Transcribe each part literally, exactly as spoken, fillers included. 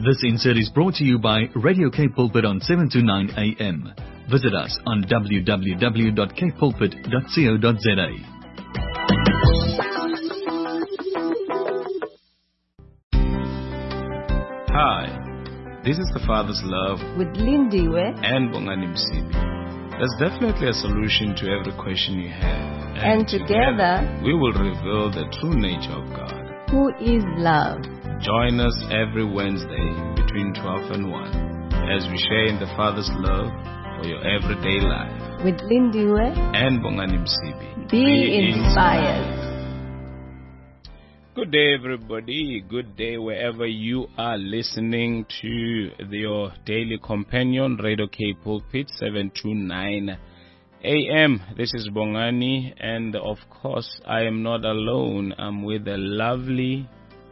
This insert is brought to you by Radio Cape Pulpit on seven to nine a m. Visit us on w w w dot cape pulpit dot co dot z a. Hi, this is The Father's Love with Lindiwe and Bongani Msibi. There's definitely a solution to every question you have. And, and together, together we will reveal the true nature of God, who is love. Join us every Wednesday between twelve and one as we share in the Father's love for your everyday life. With Lindiwe and Bongani Msibi. Be, Be inspired. inspired. Good day, everybody. Good day wherever you are listening to your daily companion, Radio Cape Pulpit, seven to nine a m. This is Bongani, and of course, I am not alone. I'm with the lovely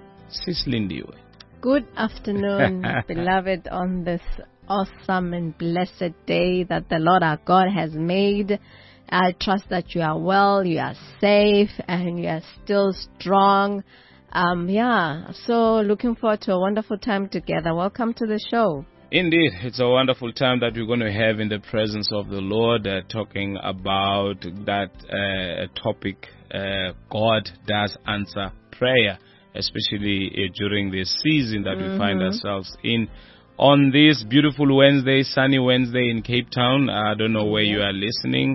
Sis Lindiwe. Good afternoon, beloved, on this awesome and blessed day that the Lord our God has made. I trust that you are well, you are safe, and you are still strong. Um, yeah, so looking forward to a wonderful time together. Welcome to the show. Indeed, it's a wonderful time that we're going to have in the presence of the Lord, uh, talking about that uh, topic, uh, God does answer prayer, especially uh, during this season that mm-hmm. we find ourselves in. On this beautiful Wednesday, sunny Wednesday in Cape Town, I don't know where you are listening,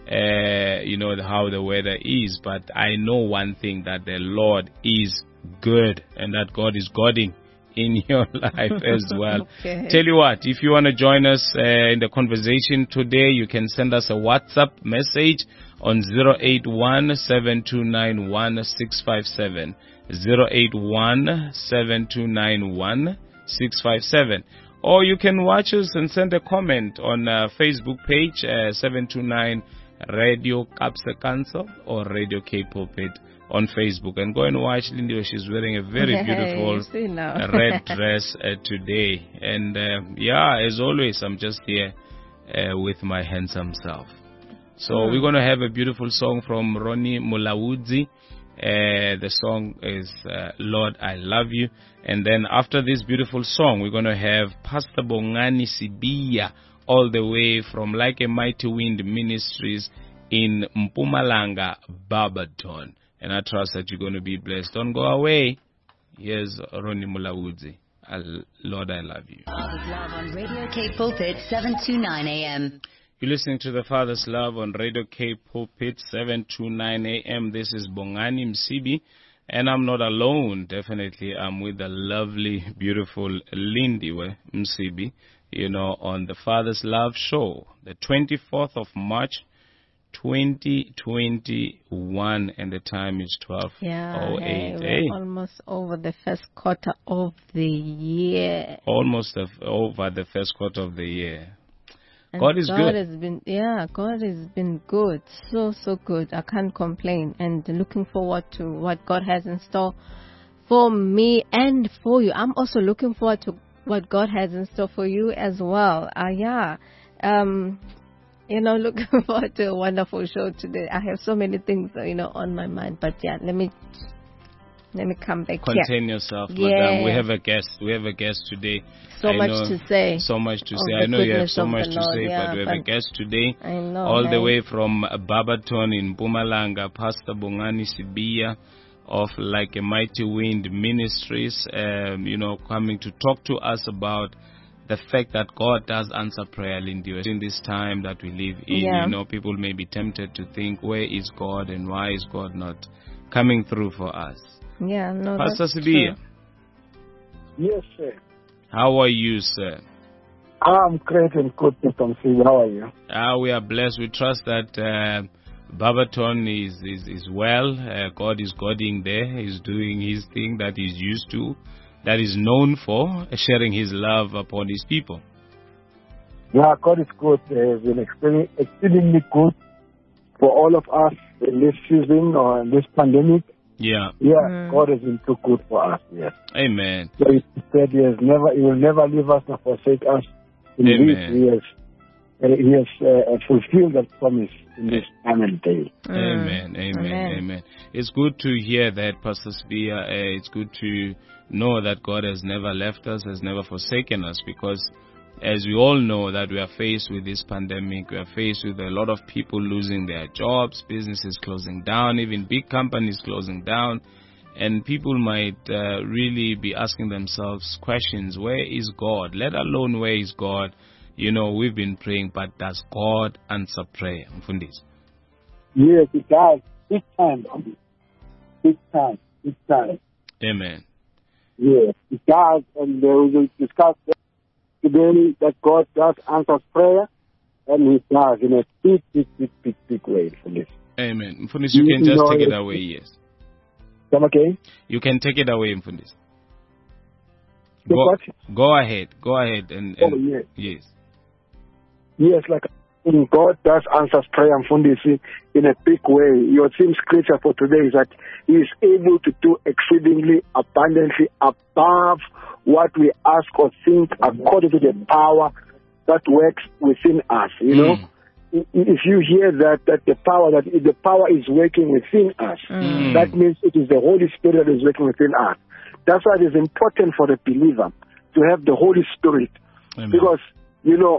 uh, you know, how the weather is, but I know one thing, that the Lord is good and that God is Godding in your life as well. Okay. Tell you what, if you want to join us uh, in the conversation today, you can send us a WhatsApp message on zero eight one, seven two nine one, six five seven. zero eight one, seven two nine one, six five seven. Or you can watch us and send a comment on uh, Facebook page, uh, seven two nine Radio Kapse Council or Radio Cape Pulpit on Facebook. And go and watch Lindy. She's wearing a very beautiful red dress uh, today. And uh, yeah, as always, I'm just here uh, with my handsome self. So mm. we're going to have a beautiful song from Ronnie Mulawudzi. Uh, the song is uh, Lord, I Love You. And then after this beautiful song, we're going to have Pastor Bongani Sibiya, all the way from Like a Mighty Wind Ministries in Mpumalanga, Barberton. And I trust that you're going to be blessed. Don't go away. Here's Ronnie Mulawudzi. Lord, I Love You. Father's Love on Radio Cape Pulpit, seven to nine a m. You're listening to The Father's Love on Radio Cape Pulpit, seven to nine a m. This is Bongani Msibi, and I'm not alone. Definitely, I'm with the lovely, beautiful Lindiwe Msibi, you know, on The Father's Love Show, the twenty-fourth of March, twenty twenty-one, and the time is twelve oh eight. Yeah, hey, we're hey. almost over the first quarter of the year. Almost over the first quarter of the year. And God is God good. Has been, yeah, God has been good. So, so good. I can't complain. And looking forward to what God has in store for me and for you. I'm also looking forward to what God has in store for you as well. Uh, yeah. Um, you know, looking forward to a wonderful show today. I have so many things, you know, on my mind. But yeah, let me... Let me come back Contain here. yourself, yeah. madam. We have a guest. We have a guest today. So I much know, to say. So much to say. I know you have so much to Lord, say, yeah, but we have but a guest today. I know. All right? the way from Barberton in Mpumalanga, Pastor Bongani Sibiya of Like a Mighty Wind Ministries, um, you know, coming to talk to us about the fact that God does answer prayer, Lindy. In this time that we live in, yeah. you know, people may be tempted to think, where is God and why is God not coming through for us? Yeah, no, Pastor that's Sibiya. Yes, sir. How are you, sir? I'm great and good, Mister Msibi. How are you? Ah, we are blessed. We trust that uh, Barberton is, is, is well. Uh, God is Godding there. He's doing his thing that he's used to, that is known for, sharing his love upon his people. Yeah, God is good. Uh, He's been extremely, exceedingly good for all of us in this season or in this pandemic. Yeah. Yeah, mm. God has been too good for us, yes. Amen. So he said he, has never, he will never leave us nor forsake us. In Amen. He has uh, He has uh, fulfilled that promise in this final day. Amen, amen, Amen. amen. It's good to hear that, Pastor Spear. Uh, it's good to know that God has never left us, has never forsaken us, because as we all know that we are faced with this pandemic, we are faced with a lot of people losing their jobs, businesses closing down, even big companies closing down, and people might uh, really be asking themselves questions: where is God? Let alone where is God? You know, we've been praying, but does God answer prayer? Mfundisi? Yes, it does. Big time. Big time. Big time. Amen. Yes, it does. And uh, we will discuss today that God does answer prayer, and He does in a big, big, big, big, big way for this. Amen. Mfundisi, you can just take it away, yes. Come again? You can take it away, Mfundisi. Take Go, what? go ahead. Go ahead. And, and Oh, yes. yes. Yes, like in God does answers prayer, Mfundisi, in a big way. Your theme scripture for today is that He is able to do exceedingly abundantly above what we ask or think, according to the power that works within us. You know, Mm. if you hear that, that the power that the power is working within us, Mm. that means it is the Holy Spirit that is working within us. That's why it is important for the believer to have the Holy Spirit, Amen. because you know,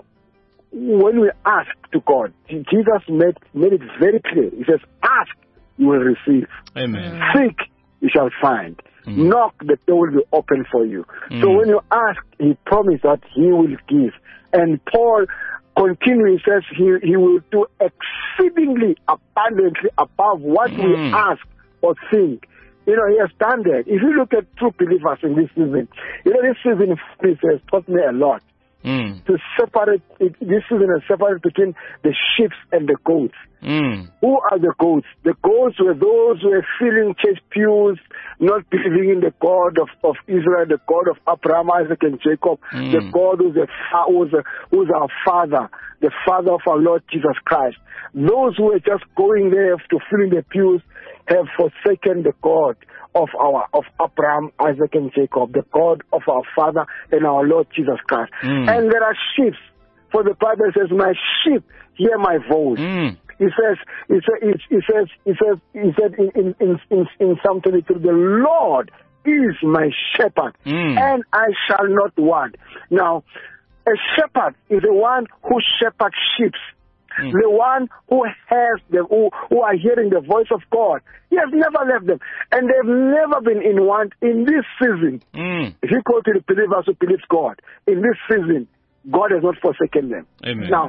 when we ask to God, Jesus made made it very clear. He says, "Ask, you will receive. Amen. Seek, you shall find. Mm. Knock, the door will be open for you." So Mm. when you ask, He promised that He will give. And Paul continuing says He He will do exceedingly abundantly above what we Mm. ask or think. You know, He has done that. If you look at true believers in this season, you know, this season has taught me a lot. Mm. To separate, it, this season is separate between the sheep and the goats. Mm. Who are the goats? The goats were those who were filling church pews, not believing in the God of, of Israel, the God of Abraham, Isaac, and Jacob, Mm. the God who's, a, fa- who's, a, who's our Father, the Father of our Lord Jesus Christ. Those who were just going there to fill in the pews have forsaken the God of our of Abraham, Isaac, and Jacob, the God of our Father and our Lord Jesus Christ. Mm. And there are sheep. For the Bible says, "My sheep hear my voice." Mm. He says, he says, he says, he says, he said in in in in, in Psalm twenty-two, "The Lord is my shepherd, Mm. and I shall not want." Now, a shepherd is the one who shepherds sheep. Mm. The one who has the who, who are hearing the voice of God. He has never left them, and they've never been in want in this season. Mm. If you go to the believers who believe God in this season, God has not forsaken them. Amen. Now,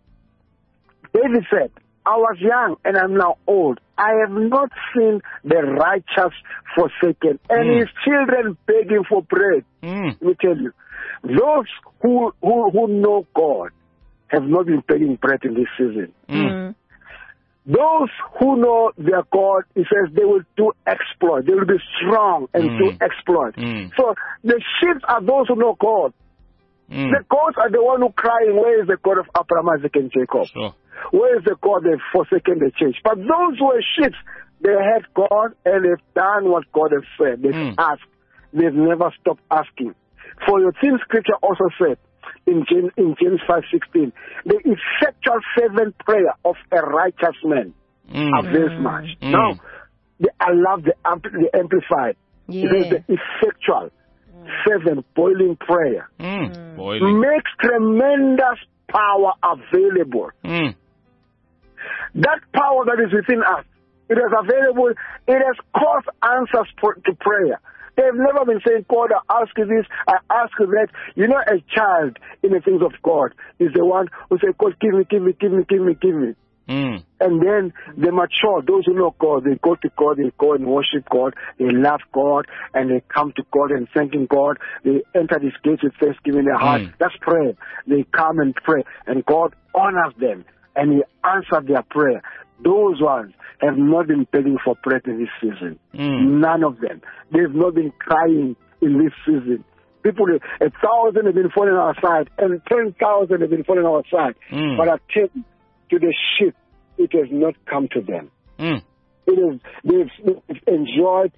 David said, "I was young and I'm now old. I have not seen the righteous forsaken, and Mm. his children begging for bread." Mm. Let me tell you, those who who, who know God have not been begging bread in this season. Mm. Those who know their God, He says, they will do exploit. They will be strong and Mm. do exploit. Mm. So the sheep are those who know God. Mm. The goats are the one who crying, "Where is the God of Abraham, Isaac, and Jacob? Sure. Where is the God that have forsaken the church?" But those who are sheep, they had God and they've done what God has said. They've Mm. asked. They've never stopped asking. For your theme scripture also said in James, in James five sixteen, "The effectual fervent prayer of a righteous man Mm. avails much." Mm. Now, the, I love the, ampl- the amplified. Yeah. It says the effectual, fervent, boiling prayer Mm. Boiling. makes tremendous power available. Mm. That power that is within us, it is available. It has caused answers pr- to prayer. They've never been saying, "God, I ask you this, I ask you that." You know, a child in the things of God is the one who says, "God, give me, give me, give me, give me, give me." Mm. And then they mature. Those who know God, they go to God, they go and worship God, they love God, and they come to God and thanking God. They enter His gates with thanksgiving in their heart. Mm. That's prayer. They come and pray, and God honors them, and He answers their prayer. Those ones have not been begging for bread in this season. Mm. None of them. They've not been crying in this season. People, a thousand have been falling on our side, and ten thousand have been falling on our side. Mm. But I tell you, to the sheep, it has not come to them. Mm. It is, they've, they've enjoyed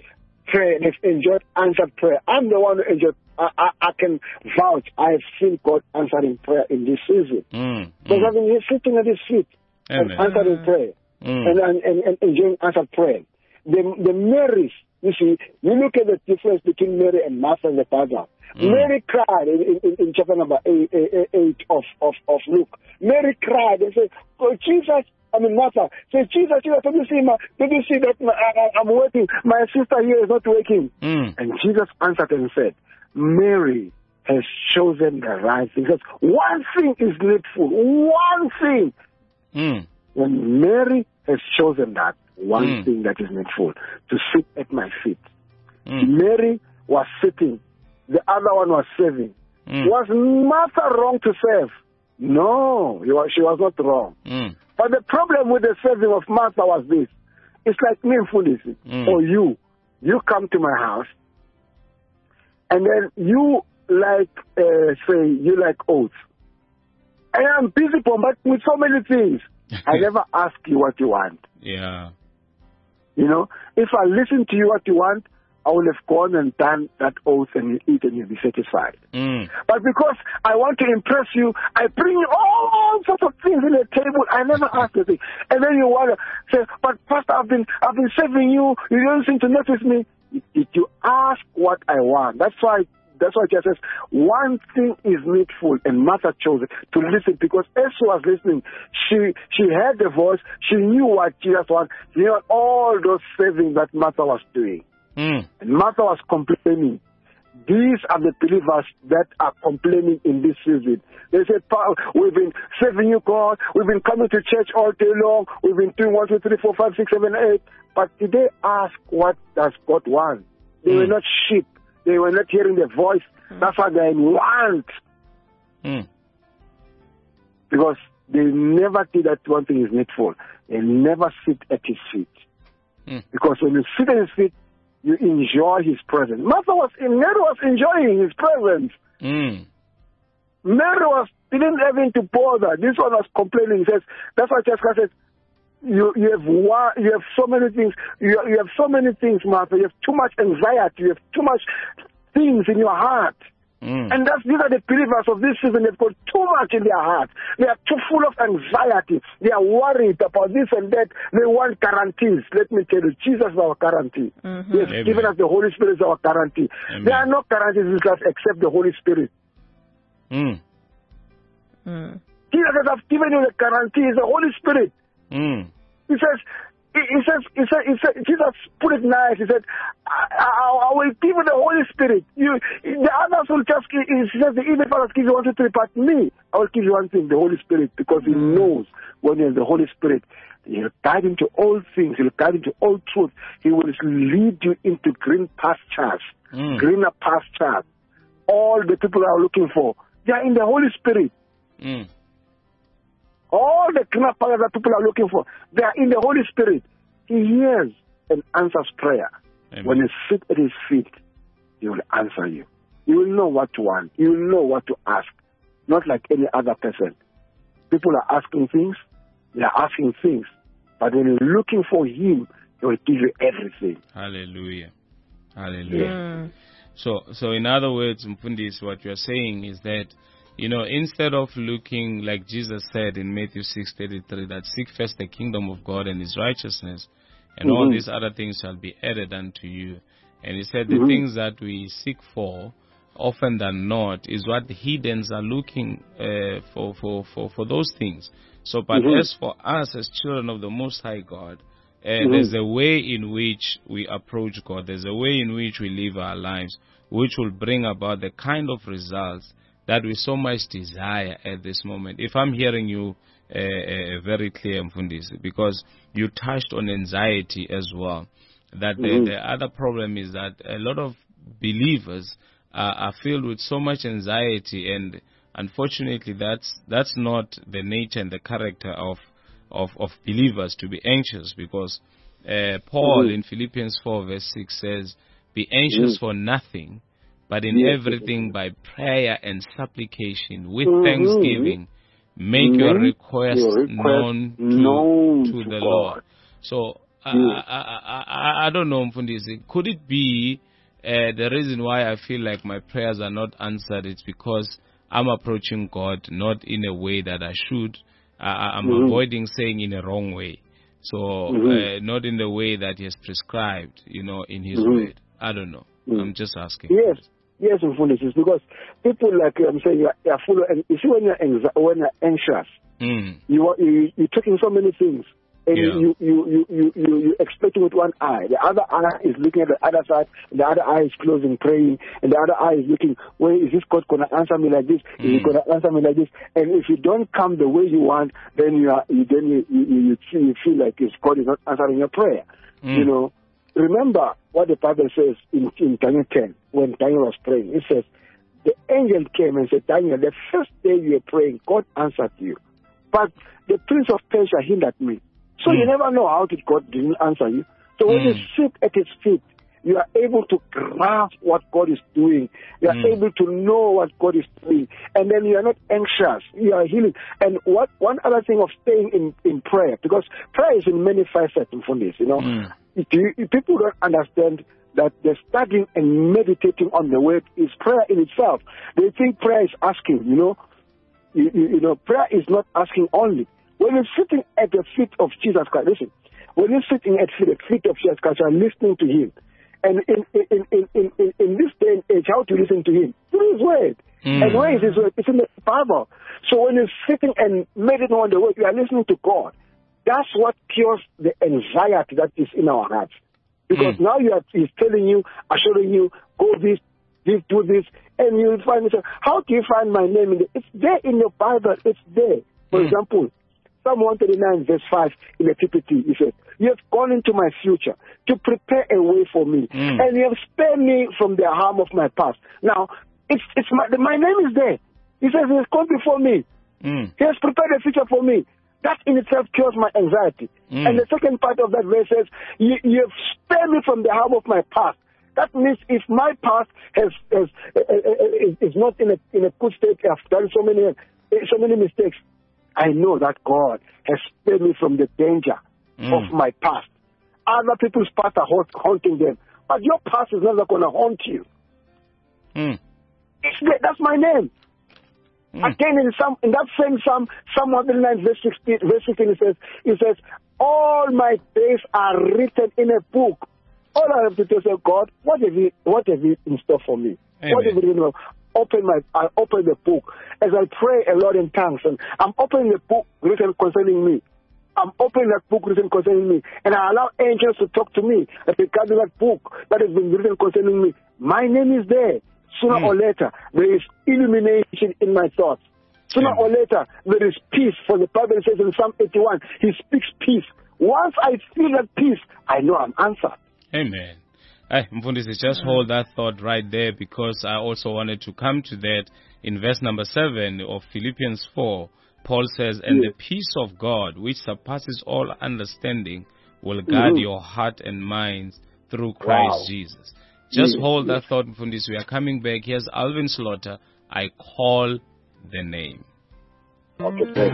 prayer. They've enjoyed answered prayer. I'm the one who enjoyed. I, I, I can vouch. I have seen God answering prayer in this season. Mm. Because Mm. I've been here sitting at His feet and Amen. answering prayer Mm. and, and, and, and enjoying answered prayer. The, the Marys, you see, you look at the difference between Mary and Martha in the Bible. Mm. Mary cried in, in, in chapter number eight, eight, eight of, of, of Luke. Mary cried and said, oh, Jesus, I mean Martha, said, Jesus, Jesus, don't you see, my, don't you see that my, I, I'm working, my sister here is not working. Mm. And Jesus answered and said, Mary has chosen the right thing. Because one thing is needful, one thing. Mm. When Mary has chosen that, one Mm. thing that is needful, to sit at my feet. Mm. Mary was sitting, the other one was serving. Mm. Was Martha wrong to serve? No, he was, she was not wrong. Mm. But the problem with the serving of Martha was this. It's like me, foolish, Mm. or you. You come to my house, and then you like, uh, say, you like oats. And I'm busy but with so many things. I never ask you what you want. Yeah. You know, if I listen to you what you want, I will have gone and done that oath and you eat and you'll be satisfied. Mm. But because I want to impress you, I bring you all sorts of things in the table. I never ask the thing. And then you want to say, but Pastor, I've been, I've been serving you. You don't seem to notice me. Did you ask what I want? That's why That's why Jesus says, one thing is needful, and Martha chose it, to listen, because as she was listening, she she heard the voice, she knew what Jesus wanted, she knew all those savings that Martha was doing. Mm. And Martha was complaining. These are the believers that are complaining in this season. They said, we've been serving you, God, we've been coming to church all day long, we've been doing one, two, three, four, five, six, seven, eight. But did they ask what does God want? They Mm. were not sheep. They were not hearing the voice. Mm. That's why they want. Mm. Because they never did that one thing is needful. They never sit at His feet. Mm. Because when you sit at His feet, you enjoy His presence. Martha was, Mary was enjoying His presence. Mm. Mary was, didn't even to bother. This one was complaining. He says, that's why Jessica says, You you have one, you have so many things. You you have so many things, Martha. You have too much anxiety. You have too much things in your heart. Mm. And that's these are the believers of this season. They've got too much in their heart. They are too full of anxiety. They are worried about this and that. They want guarantees. Let me tell you, Jesus is our guarantee. Mm-hmm. He has Amen. given us the Holy Spirit as our guarantee. Amen. There are no guarantees in this life except the Holy Spirit. Mm. Mm. Jesus says, I've given you the guarantee. It's the Holy Spirit. Mm. He says, he, he says, he says, he says, Jesus put it nice. He said, I, I, I will give you the Holy Spirit. You, the others will just give, he says, the evil fathers give you one, two, three, but me, I will give you one thing, the Holy Spirit, because He knows when you have the Holy Spirit, He'll guide into all things. He'll guide into all truth. He will lead you into green pastures, Mm. greener pastures. All the people are looking for, they are in the Holy Spirit. Mm. All the greener pastures that people are looking for, they are in the Holy Spirit. He hears and answers prayer. Amen. When you sit at His feet, He will answer you. You will know what to want. You will know what to ask. Not like any other person. People are asking things. They are asking things. But when you're looking for Him, He will give you everything. Hallelujah. Hallelujah. Mm. So, so in other words, Mfundis, what you're saying is that, you know, instead of looking like Jesus said in Matthew six thirty-three, that seek first the kingdom of God and His righteousness, and Mm-hmm. all these other things shall be added unto you. And He said the Mm-hmm. things that we seek for, often than not, is what the heathens are looking uh, for, for, for, for those things. So, but Mm-hmm. as for us as children of the Most High God, uh, Mm-hmm. there's a way in which we approach God. There's a way in which we live our lives, which will bring about the kind of results that we so much desire at this moment. If I'm hearing you uh, uh, very clear, Mfundisi, because you touched on anxiety as well, that Mm-hmm. the, the other problem is that a lot of believers are, are filled with so much anxiety, and unfortunately that's that's not the nature and the character of of, of believers to be anxious, because uh, Paul Mm-hmm. in Philippians four verse six says, be anxious Mm-hmm. for nothing, but in Yes, everything by prayer and supplication with Mhm. thanksgiving make your Mhm. request Your request known to, known to to the God. Lord. So I, I, I, I don't know, Mfundisi. Could it be uh, the reason why I feel like my prayers are not answered? It's because I'm approaching God not in a way that I should. Uh, I'm mm-hmm. avoiding saying in a wrong way. So mm-hmm. uh, not in the way that He has prescribed, you know, in His mm-hmm. word. I don't know. Mm-hmm. I'm just asking. Yes, yes, Mfundisi, because people like I'm saying, you're, you're full of, you see when you're, anxi- when you're anxious, mm. you are you, you're taking so many things. And yeah. you, you, you, you, you, you expect with one eye. The other eye is looking at the other side, and the other eye is closing, praying, and the other eye is looking, where is this God going to answer me like this? Mm. Is He going to answer me like this? And if you don't come the way you want, then you are, you, then you, you, you, feel, you feel like it's God is not answering your prayer. Mm. You know, remember what the Bible says in, in Daniel ten, when Daniel was praying. It says, the angel came and said, Daniel, the first day you were praying, God answered you. But the prince of Persia hindered me. So mm. you never know how did God didn't answer you. So when mm. you sit at His feet, you are able to grasp what God is doing. You are mm. able to know what God is doing. And then you are not anxious. You are healing. And what one other thing of staying in, in prayer, because prayer is in many facets from this, you know. Mm. If you, if people don't understand that the studying and meditating on the word is prayer in itself. They think prayer is asking, you know. You, you, you know, prayer is not asking only. When you're sitting at the feet of Jesus Christ, listen, when you're sitting at the feet of Jesus Christ, you're listening to Him. And in, in, in, in, in, in this day and age, how to listen to Him? Through His word. Mm. And where is His word? It's in the Bible. So when you're sitting and meditating on the word, you are listening to God. That's what cures the anxiety that is in our hearts. Because mm. now you are, He's telling you, assuring you, go this, this, do this, and you find yourself, how do you find my name in the, it's there in your Bible, it's there. For mm. example, Psalm one thirty-nine verse five in the T P T, He says, you have gone into my future to prepare a way for me, mm. and you have spared me from the harm of my past. Now, it's it's my, my name is there. He says, He has gone before me. Mm. He has prepared a future for me. That in itself cures my anxiety. Mm. And the second part of that verse says, you, you have spared me from the harm of my past. That means if my past has, has uh, uh, is not in a in a good state, I've done so many so many mistakes, I know that God has spared me from the danger mm. of my past. Other people's past are haunting them, but your past is never going to haunt you. Mm. It's, that's my name. Mm. Again, in some in that same Psalm, Psalm one thirty-nine, verse sixteen, verse sixteen, it says, it says, all my days are written in a book. All I have to do is say, God, what have you, what have you in store for me? Amen. What have you in Open my, I open the book as I pray a lot in tongues, and I'm opening the book written concerning me. I'm opening that book written concerning me, and I allow angels to talk to me regarding that book that has been written concerning me. My name is there. Sooner mm. or later, there is illumination in my thoughts. Sooner mm. or later, there is peace. For the Bible says in Psalm eighty-one, He speaks peace. Once I feel that peace, I know I'm answered. Amen. Hey, Mfundisi, just hold that thought right there, because I also wanted to come to that in verse number seven of Philippians four. Paul says, and yes. the peace of God, which surpasses all understanding, will guard mm-hmm. your heart and minds through Christ wow. Jesus. Just yes. hold that yes. thought, Mfundisi. We are coming back. Here's Alvin Slaughter. I call the name. Okay.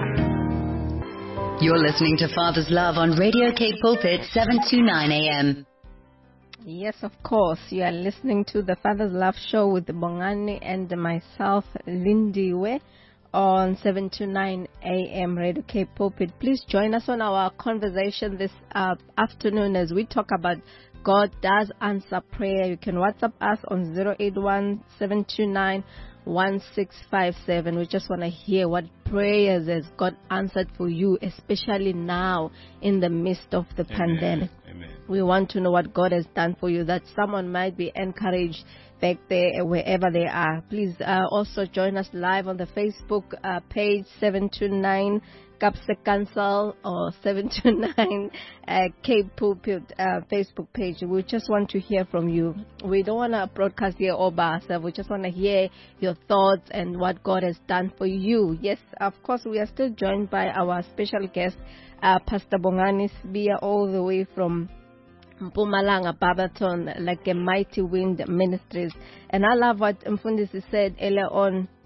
You're listening to Father's Love on Radio Cape Pulpit, seven twenty-nine A M. Yes, of course. You are listening to the Father's Love Show with Bongani and myself, Lindiwe, on seven to nine A M Radio Cape Pulpit. Please join us on our conversation this uh, afternoon as we talk about God does answer prayer. You can WhatsApp us on zero eight one, seven two nine, one six five seven. We just want to hear what prayers has God answered for you, especially now in the midst of the Amen. pandemic. Amen. We want to know what God has done for you, that someone might be encouraged back there, wherever they are. Please uh, also join us live on the Facebook uh, page, seven two nine Kapse Council or seven two nine uh, Cape Pulpit uh, Facebook page. We just want to hear from you. We don't want to broadcast here all by ourselves. We just want to hear your thoughts and what God has done for you. Yes, of course, we are still joined by our special guest, uh, Pastor Bongani Sibiya, all the way from Mpumalanga, Barberton, like a mighty wind ministries. And I love what Mfundisi said earlier on.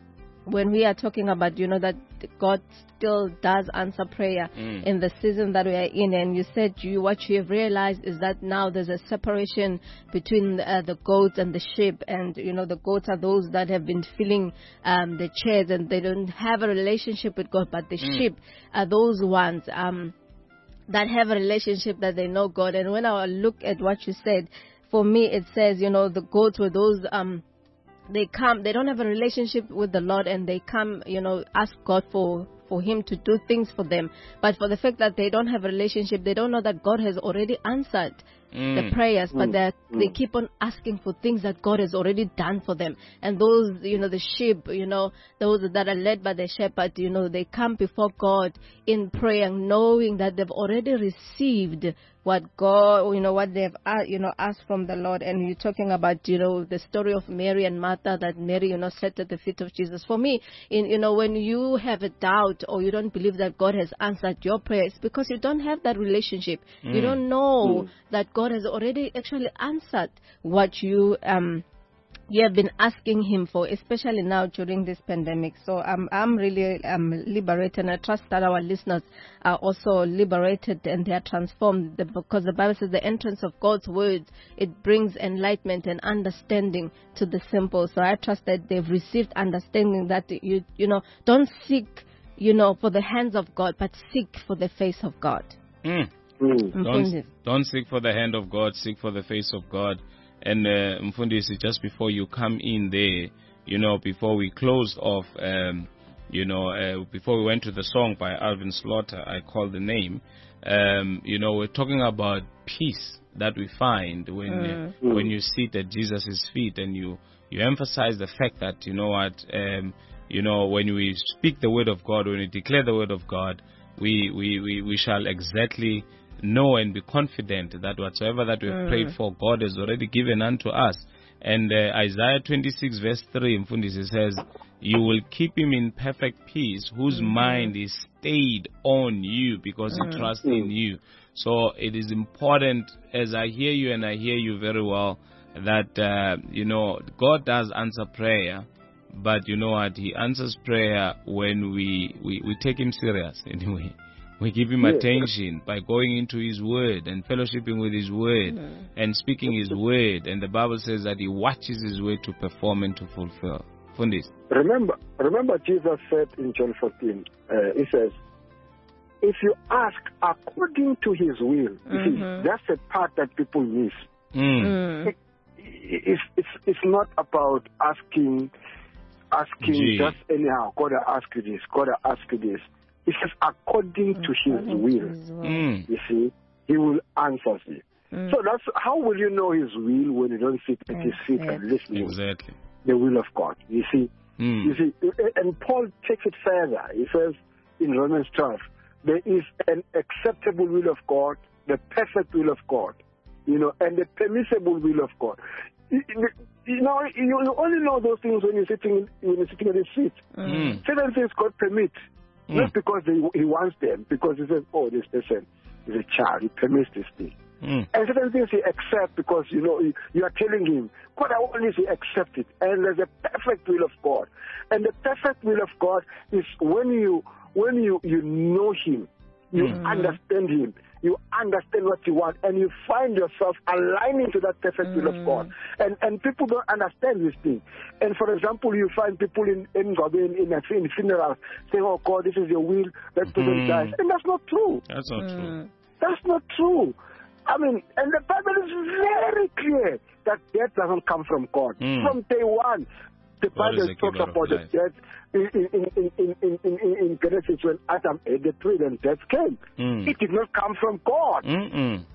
when we are talking about, you know, that God still does answer prayer Mm. in the season that we are in, and you said you what you have realized is that now there's a separation between uh, the goats and the sheep, and you know the goats are those that have been filling um, the chairs and they don't have a relationship with God, but the Mm. sheep are those ones um, that have a relationship, that they know God. And when I look at what you said, for me it says, you know, the goats were those um. They come, they don't have a relationship with the Lord, and they come, you know, ask God for, for Him to do things for them. But for the fact that they don't have a relationship, they don't know that God has already answered Mm. the prayers, but Mm. that they Mm. keep on asking for things that God has already done for them. And those, you know, the sheep, you know, those that are led by the shepherd, you know, they come before God in prayer, knowing that they've already received what God, you know, what they've, uh, you know, asked from the Lord. And you're talking about, you know, the story of Mary and Martha, that Mary, you know, sat at the feet of Jesus. For me, in, you know, when you have a doubt or you don't believe that God has answered your prayer, it's because you don't have that relationship. You Mm. don't know Mm. that God has already actually answered what you um you have been asking Him for, especially now during this pandemic. So I'm I'm really um, liberated, and I trust that our listeners are also liberated and they are transformed, because the Bible says the entrance of God's words, it brings enlightenment and understanding to the simple. So I trust that they've received understanding, that you you know don't seek you know for the hands of God, but seek for the face of God. Mm. Mm. Don't, don't seek for the hand of God, seek for the face of God. And uh, Mfundisi, just before you come in there, you know, before we closed off, um, you know, uh, before we went to the song by Alvin Slaughter, I called the name, um, you know, we're talking about peace that we find when Mm. uh, when you sit at Jesus' feet, and you, you emphasize the fact that, you know what, um, you know, when we speak the word of God, when we declare the word of God, we, we, we, we shall exactly know and be confident that whatsoever that we have Mm. prayed for, God has already given unto us. And uh, Isaiah twenty-six verse three, Mfundisi, says, you will keep him in perfect peace, whose Mhm. mind is stayed on you, because Mm. he trusts in you. So it is important, as I hear you, and I hear you very well, that, uh, you know, God does answer prayer, but you know what, He answers prayer when we, we, we take Him serious anyway. We give Him Yes. attention by going into His Word and fellowshipping with His Word Mm. and speaking His Word. And the Bible says that He watches His Word to perform and to fulfill. Fundis. Remember, remember Jesus said in John fourteen, uh, He says, if you ask according to His will, you see, Mhm. that's the part that people miss. Mm. Mm. It, it's, it's, it's not about asking, asking Gee. just anyhow. God, I ask you this. God, I ask you this. It says according to His According to will. His will. Mm. You see, He will answer you. Mm. So that's how will you know His will when you don't sit at His feet and Exactly. listen to Exactly. the will of God. You see, Mm. you see, and Paul takes it further. He says in Romans twelve, there is an acceptable will of God, the perfect will of God, you know, and the permissible will of God. You, you know, you, you only know those things when you're sitting when you're sitting at His feet. Mm. Certain things God permits, Mm. not because they, He wants them, because He says, "Oh, this person is a child. He permits this thing." Mm. And certain things He accepts because, you know, you, you are telling Him, God, I want this, He accept it. And there's a perfect will of God. And the perfect will of God is when you when you, you know Him, you Mm. understand Him, you understand what you want, and you find yourself aligning to that perfect will of God. And and people don't understand this thing. And for example, you find people in in in, in, in funerals saying, "Oh God, this is your will, that person Mhm. dies," and that's not true. That's not true. Mm. That's not true. I mean, and the Bible is very clear that death doesn't come from God. Mm. From day one, the God is Bible a talks giver of about the life. death in, in, in, in, in, in, in Genesis when Adam ate the tree and death came. Mm. It did not come from God. Mm-mm.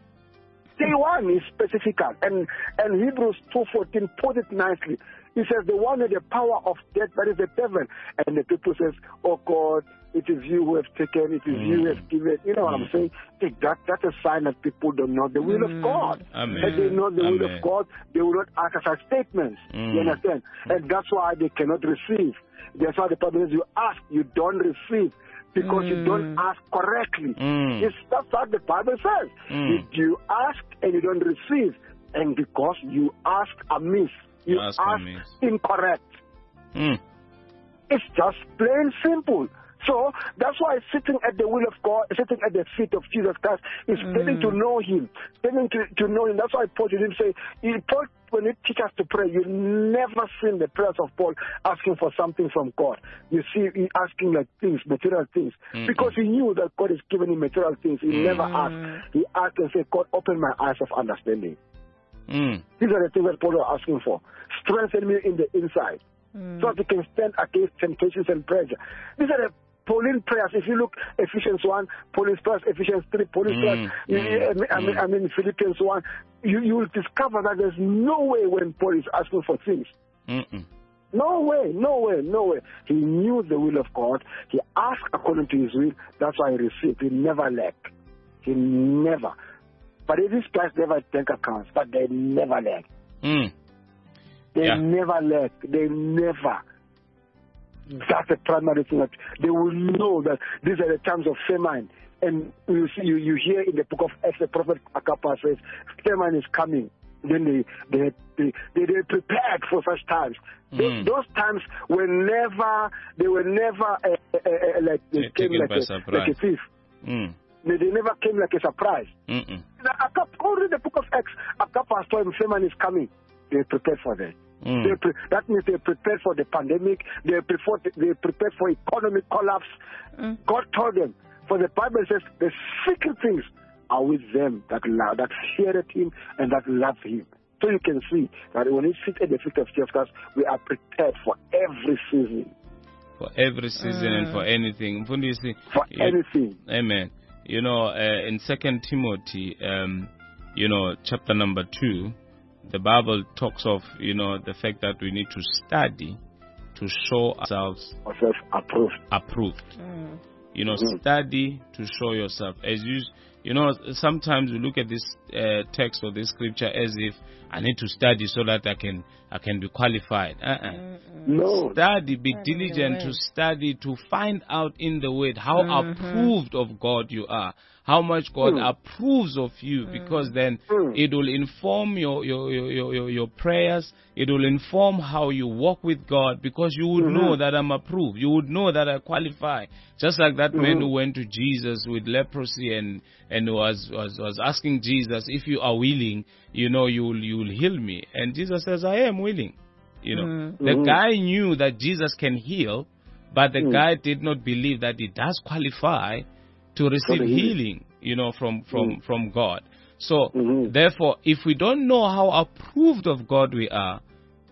Day one is specific, and and Hebrews two fourteen put it nicely. He says the one with the power of death, that is the devil. And the people says, "Oh God, it is you who have taken, it is Mm. you who have given." You know what I'm Mm. saying? Think that that's a sign that people don't know the will of Mm. God. Amen. If they know the will Amen. of God, they will not utter such statements. Mm. You understand? And that's why they cannot receive. That's why the Bible says, you ask, you don't receive, because you don't Mm. ask correctly. Mm. It's, that's what the Bible says. Mm. You, you ask and you don't receive, and because you ask amiss, you, You ask ask amiss. incorrect. Mm. It's just plain simple. So that's why sitting at the will of God, sitting at the feet of Jesus Christ, is Mm. getting to know Him, getting to, to know Him. That's why Paul didn't say, he, Paul, when he teaches us to pray, you never see the prayers of Paul asking for something from God. You see, he asking like things, material things, Mm-mm. because he knew that God is giving him material things. He Mm. never asked. He asked and said, God, open my eyes of understanding. Mm. These are the things that Paul was asking for. Strengthen me in the inside, Mm. so that he can stand against temptations and pressure. These are the Pauline prayers. If you look Ephesians one, Pauline's prayers, Ephesians three, Pauline's Mm, prayers, you- mm, I, mean, I mean Philippians one, you, you will discover that there's no way when Paul is asking for things. Mm-mm. No way, no way, no way. He knew the will of God. He asked according to his will. That's why he received. He never lacked. He never. But these guys never had bank accounts, but they never lack. Mm. They Yeah. never lack. They never. That's the primary thing. That they will know that these are the times of famine. And you see, you, you hear in the book of Acts, the prophet Akapa says, famine is coming. Then they they they they, they prepared for such times. Those, Mm. those times were never they were never uh, uh, uh, like they They're came taken like by a, surprise. like a thief. Mm. They, they never came like a surprise. Mm-mm. Akapa, go read the book of Acts. Akapa told him famine is coming. They prepared for that. Mm. They pre- that means they prepared for the pandemic. They prepared, they prepared for economic collapse. Mm. God told them. For the Bible says the secret things are with them that love, that feared Him and that love Him. So you can see that when we sit at the feet of Jesus Christ, we are prepared for every season. For every season and for anything. Mfundisi, For you- anything. Amen. You know, uh, in Second Timothy, um, you know, chapter number two, the Bible talks of, you know, the fact that we need to study to show ourselves Ourselves approved. approved. Mm. You know, Mhm. study to show yourself. As you, you know, sometimes we look at this uh, text or this scripture as if I need to study so that I can, I can be qualified. Uh-uh. No. Study, be Study the diligent to word. study, to find out in the word how Mhm. approved of God you are, how much God Mm. approves of you, because then Mm. it will inform your, your, your, your, your, your prayers, it will inform how you walk with God, because you would Mhm. know that I'm approved, you would know that I qualify. Just like that man Mhm. who went to Jesus with leprosy and, and was, was, was asking Jesus, if you are willing, you know, you will, you will heal me. And Jesus says, I am willing. You know, Mhm. the Mhm. guy knew that Jesus can heal, but the Mm. guy did not believe that he does qualify to receive the healing. healing, you know, from, from, Mm. from God. So, Mhm. therefore, if we don't know how approved of God we are,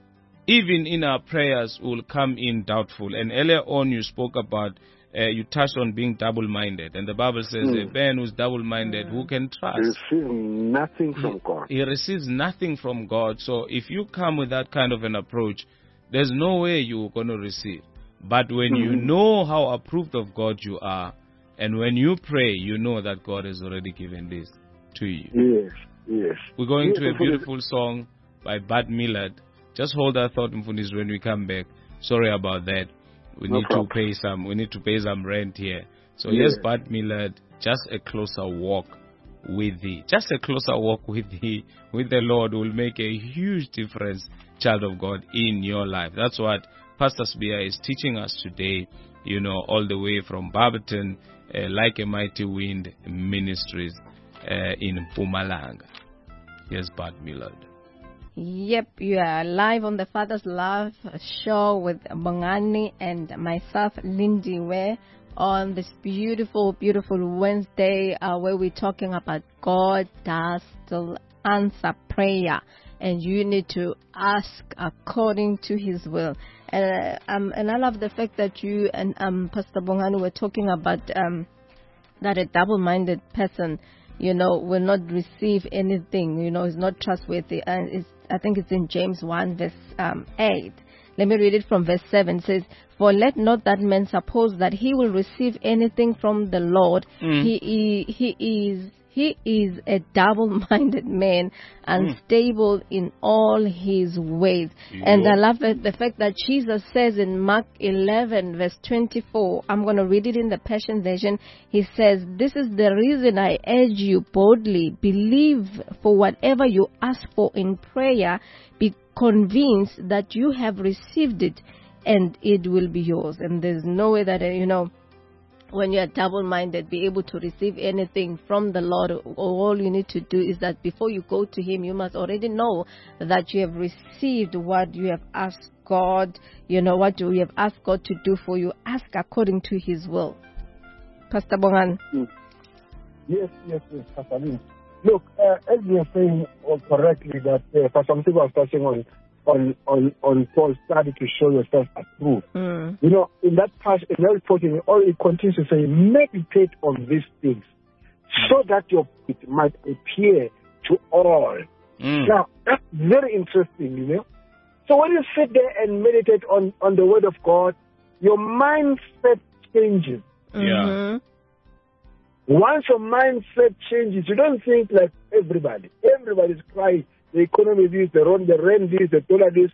even in our prayers will come in doubtful. And earlier on you spoke about, uh, you touched on being double-minded. And the Bible says, Mm. a man who's double-minded, who can trust? Receive nothing from God. He receives nothing from God. So if you come with that kind of an approach, there's no way you're going to receive. But when you Mhm. know how approved of God you are, and when you pray, you know that God has already given this to you. Yes, yes. We're going Yes, to a Mfundisi. beautiful song by Bud Millard. Just hold that thought, Mfundisi, when we come back. Sorry about that. We No need problem. to pay some. We need to pay some rent here. So Yes. yes, Bud Millard, just a closer walk with Thee. Just a closer walk with Thee, with the Lord, will make a huge difference, child of God, in your life. That's what Pastor Sbia is teaching us today. You know, all the way from Barberton, uh, Like a Mighty Wind Ministries uh, in Mpumalanga. Yes, Bud Millard. Yep, you are live on the Father's Love show with Bongani and myself, Lindy Ware, on this beautiful, beautiful Wednesday uh, where we're talking about God does still answer prayer, and you need to ask according to His will. And uh, um, and I love the fact that you and um, Pastor Bongani were talking about um, that a double-minded person, you know, will not receive anything, you know, is not trustworthy. And it's, I think it's in James one verse um, eight. Let me read it from verse seven. It says, for let not that man suppose that he will receive anything from the Lord. Mm. He, he, he is he is a double-minded man, unstable in all his ways. And I love the, the fact that Jesus says in Mark eleven verse twenty-four, I'm going to read it in the Passion Version. He says, this is the reason I urge you boldly, believe for whatever you ask for in prayer, be convinced that you have received it, and it will be yours. And there's no way that, uh, you know, when you are double-minded, be able to receive anything from the Lord. All you need to do is that before you go to Him, you must already know that you have received what you have asked God, you know, what you have asked God to do for you. Ask according to His will. Pastor Bongan. Yes, yes, yes, Pastor Lynn. Look, uh, as you are saying oh, correctly, that uh, Pastor Msiba was touching on on on on Paul's study to show yourself approved. Mm. You know, in that passage, in that portion, all it continues to say, meditate on these things, mm. so that your it might appear to all. Mm. Now, that's very interesting, you know. So when you sit there and meditate on on the Word of God, your mindset changes. Yeah. Mm-hmm. Once your mindset changes, you don't think like everybody. Everybody's crying. The economy is the rent, the rent is the dollar is.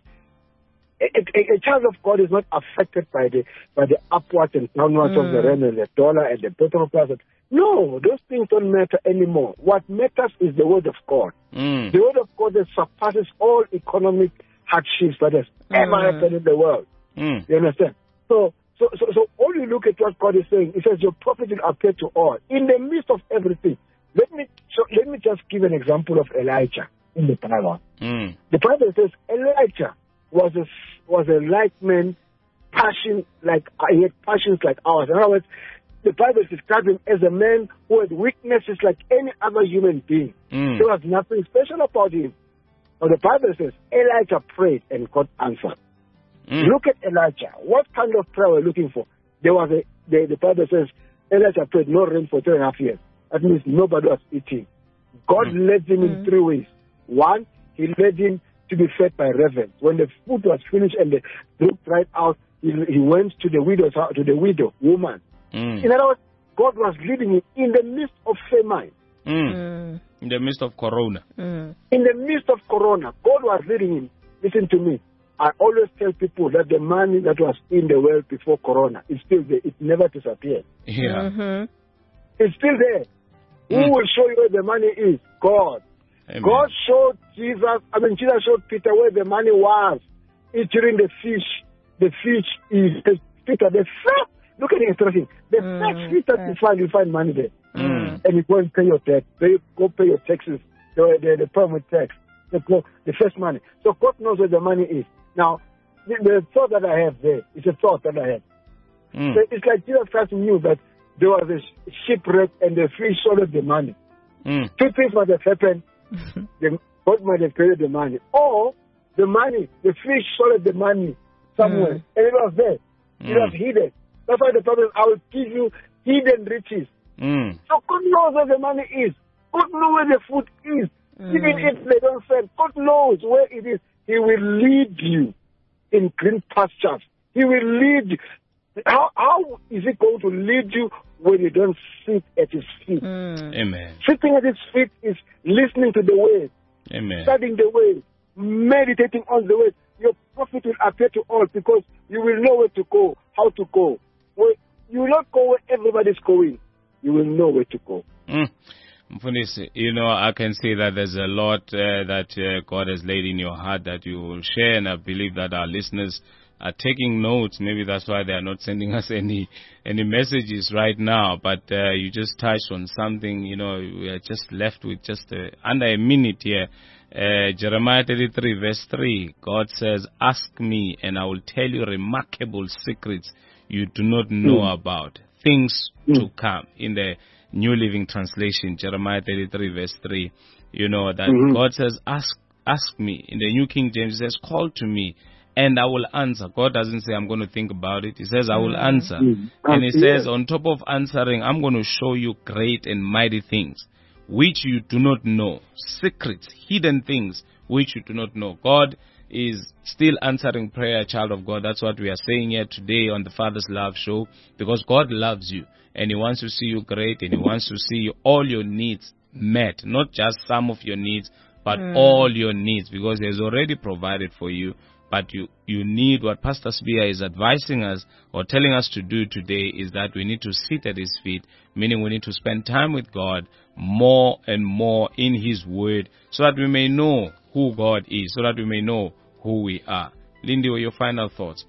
A, a, a child of God is not affected by the by the upwards and downwards mm. of the rent and the dollar and the petrol price. No, those things don't matter anymore. What matters is the Word of God. Mm. The Word of God that surpasses all economic hardships that has mm. ever happened in the world. Mm. You understand? So. So, so, so all you look at what God is saying, it says your prophet will appear to all. In the midst of everything, let me so let me just give an example of Elijah in the Bible. Mm. The Bible says Elijah was a was a like man, passion like he had passions like ours. In other words, the Bible describes him as a man who had weaknesses like any other human being. Mm. There was nothing special about him. But the Bible says Elijah prayed and God answered. Mm. Look at Elijah. What kind of prayer we're looking for? There was a the, the Bible says Elijah prayed no rain for three and a half years. That means nobody was eating. God mm. led him in mm. three ways. One, He led him to be fed by ravens. When the food was finished and the brook dried out, he, he went to the widow's house, to the widow woman. Mm. In other words, God was leading him in the midst of famine. Mm. Mm. In the midst of Corona. Mm. In the midst of Corona, God was leading him. Listen to me. I always tell people that the money that was in the world before Corona is still there. It never disappeared. Yeah. Mm-hmm. It's still there. Mm. Who will show you where the money is? God. Amen. God showed Jesus, I mean, Jesus showed Peter where the money was. It's during the fish. The fish is, Peter, the first, look at the instruction. The mm. first fish that you find, you find money there. Mm. And you go and pay your debt. Pay, go pay your taxes, the, the, the permit tax, the, the first money. So God knows where the money is. Now, the, the thought that I have there is a thought that I have. Mm. So it's like Jesus Christ knew that there was a shipwreck and the fish swallowed the money. Mm. Two things might have happened. the, God might have created the money. Or the money, the fish swallowed the money somewhere. Mm. And it was there. Mm. It was hidden. That's why the Bible says, I will give you hidden riches. Mm. So God knows where the money is. God knows where the food is. Mm. Even if they don't sell, God knows where it is. He will lead you in green pastures. He will lead you. How, how is He going to lead you when you don't sit at His feet? Mm. Amen. Sitting at His feet is listening to the word, Amen. Studying the word, meditating on the word. Your prophet will appear to all because you will know where to go, how to go. Well, you will not go where everybody's going. You will know where to go. Mm. Mfundisi, you know, I can see that there's a lot uh, that uh, God has laid in your heart that you will share, and I believe that our listeners are taking notes. Maybe that's why they are not sending us any any messages right now, but uh, you just touched on something. You know, we are just left with just uh, under a minute here. Uh, Jeremiah thirty-three verse three, God says, ask me and I will tell you remarkable secrets you do not know mm. about, things mm. to come. In the New Living Translation, Jeremiah thirty-three verse three, you know, that mm-hmm. God says, ask ask me. In the New King James, it says, call to me and I will answer. God doesn't say, I'm going to think about it. He says, I will answer. Mm-hmm. And He says, on top of answering, I'm going to show you great and mighty things which you do not know. Secrets, hidden things which you do not know. God is still answering prayer, child of God. That's what we are saying here today on the Father's Love Show, because God loves you and He wants to see you great, and He wants to see all your needs met, not just some of your needs, but mm. all your needs, because He has already provided for you. But you, you need, what Pastor Spear is advising us or telling us to do today is that we need to sit at His feet, meaning we need to spend time with God more and more in His Word, so that we may know who God is, so that we may know who we are. Lindy, your final thoughts, please.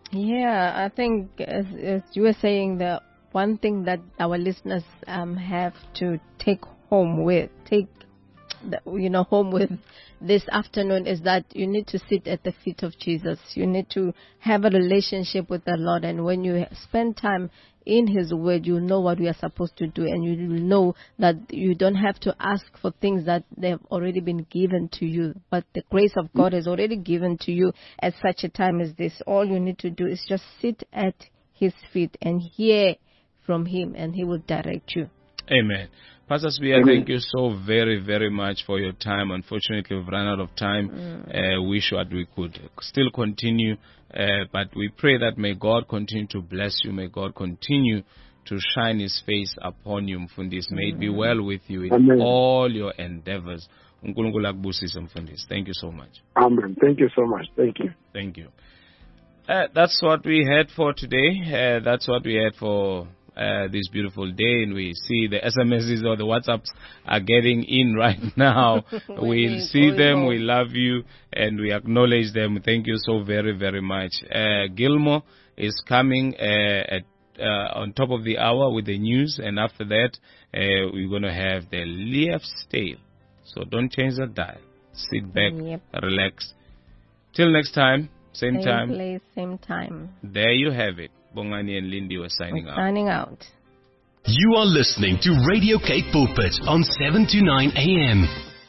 Yeah, I think as, as you were saying, the one thing that our listeners um, have to take home with, take the, you know, home with this afternoon is that you need to sit at the feet of Jesus. You need to have a relationship with the Lord, and when you spend time in His Word, you know what we are supposed to do, and you will know that you don't have to ask for things that they have already been given to you, but the grace of God is already given to you at such a time as this. All you need to do is just sit at His feet and hear from Him, and He will direct you. Amen. Pastor Sibiya, thank you so very, very much for your time. Unfortunately, we've run out of time. Mm. Uh, wish what we could still continue, uh, but we pray that may God continue to bless you. May God continue to shine His face upon you, Mfundisi. May it be well with you in Amen. All your endeavors. Thank you so much. Amen. Thank you so much. Thank you. Thank you. Uh, that's what we had for today. Uh, that's what we had for Uh, this beautiful day, and we see the S M Ses or the WhatsApps are getting in right now. We'll see them. We love you, and we acknowledge them. Thank you so very, very much. Uh, Gilmore is coming uh, at uh, on top of the hour with the news, and after that, uh, we're going to have the Leaf's Tale. So don't change the dial. Sit back, yep. Relax. Till next time, same, same time. Same place, same time. There you have it. Bongani and Lindy were signing We're out. Signing out. You are listening to Radio Cape Pulpit on seven to nine A M.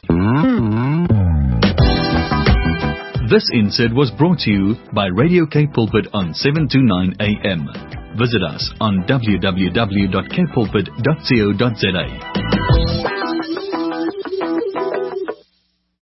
This insert was brought to you by Radio Cape Pulpit on seven to nine A M. Visit us on w w w dot cape pulpit dot co dot za.